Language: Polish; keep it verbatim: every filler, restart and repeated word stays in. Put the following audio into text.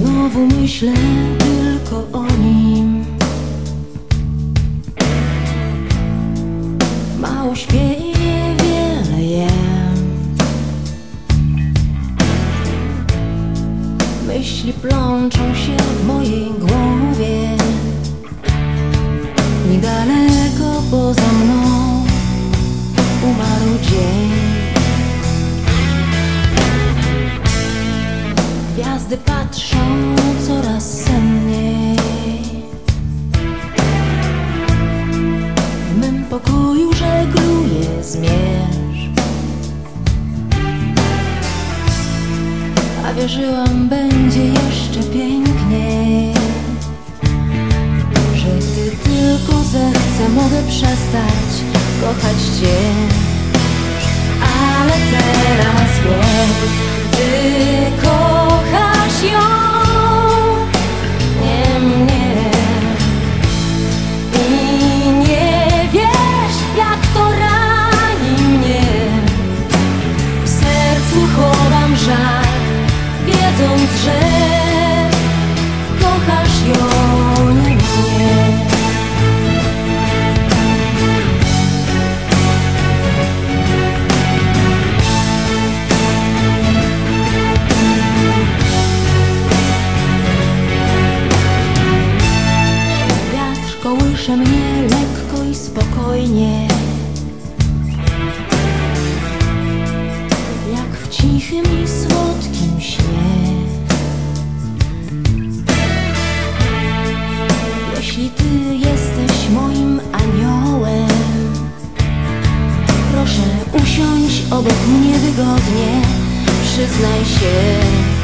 Znowu myślę tylko o nim. Mało śpię i niewiele jem. Myśli plączą się w mojej głowie. Niedaleko poza mną umarł dzień. Gwiazdy patrzą coraz senniej. W mym pokoju żegluje zmierzch, a wierzyłam, będzie jeszcze piękniej. Że gdy tylko zechcę, mogę przestać kochać Cię. Ale teraz wiem, Ty kochasz ją, nie mnie. I nie wiesz, jak to rani mnie. W sercu chowam żal, wiedząc, że kochasz ją, nie mnie. Kołysze mnie lekko i spokojnie, jak w cichym i słodkim śnie. Jeśli Ty jesteś moim aniołem, proszę usiądź obok mnie wygodnie, przyznaj się.